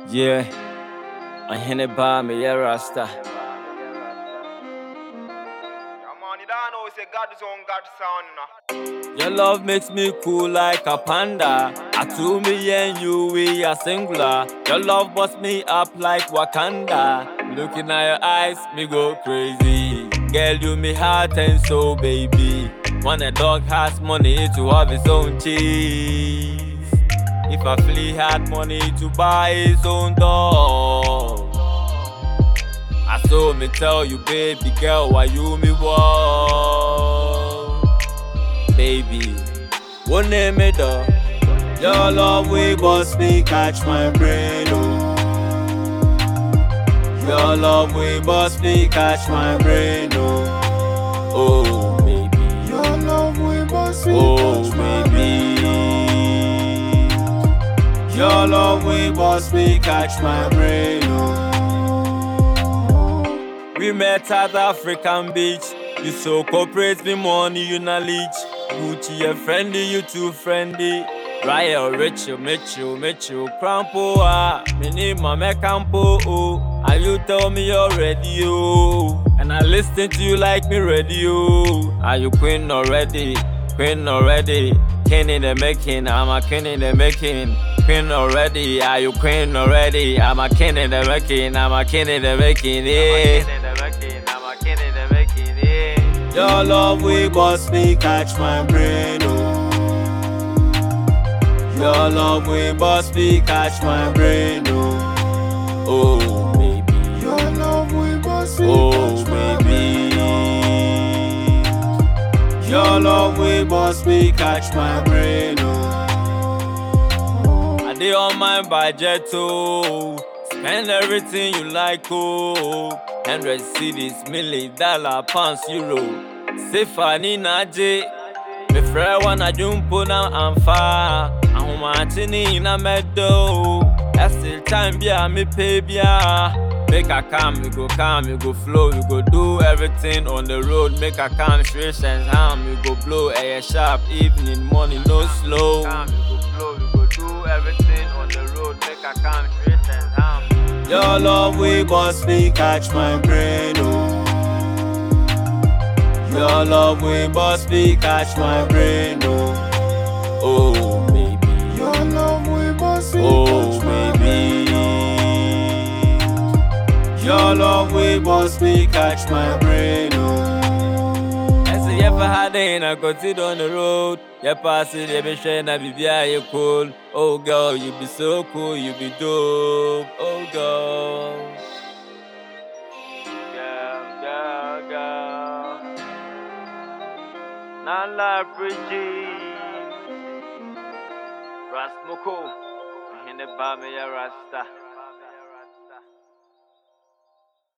Yeah, I hit it by me, yeah, Rasta. Yeah, man, you don't know, say God's own God son. Your love makes me cool like a panda. I to me and you, we are singular. Your love busts me up like Wakanda. Looking at your eyes, me go crazy. Girl, you me heart and soul, baby. When a dog has money to have his own cheese. If a flea had money to buy his own dog. I saw me tell you, baby girl, why you me want? Baby, one name me though. Your love we bust me catch my brain, oh. Your love we bust me catch my brain, oh. Oh baby, Your love we bust me oh catch my baby. Your love we bust me catch my brain, oh. We met at African beach. You so corporate, me money, you knowledge. Gucci, you friendly, you too friendly. Raya, Rachel, Mitchell, Crampo, me name my Mecampo, oh. And you tell me you're ready, oh. And I listen to you like me radio. Are you queen already? Queen already? King in the making, I'm a king in the making. Queen already, are you queen already? I'm a king in the making, I'm a king in the making, yeah. Your love we bust me catch my brain, oh. Your love we bust me catch my brain, oh. Oh baby, Your love we bust me oh catch my baby. Your love we bust me catch my brain, oh. I dey on my budget, oh. Spend everything you like, oh. 100 cities, $1,000,000, pounds, euro. Sefani Naje, me friend wanna jump na amfa. Ahumachini na meadow. That's the time, yeah, me pay, yeah. Make a calm, we go flow, we go do everything on the road. Make a calm, straight and harm, we go blow, air sharp, evening, morning, no slow. We go do everything on the road. Make a calm, straight and harm. Your love we bust me catch my brain, oh. Your love we bust me catch my brain, oh. Oh baby, Your love we bust me oh catch my baby. Your love we bust me catch my brain, oh. I say ever had it, I got it on the road. You pass it, you be shine, I be you cool. Oh girl, you be so cool, you be dope. Oh girl. Girl. Not like Bridgie. Rasmoko. In the Bama, Rasta.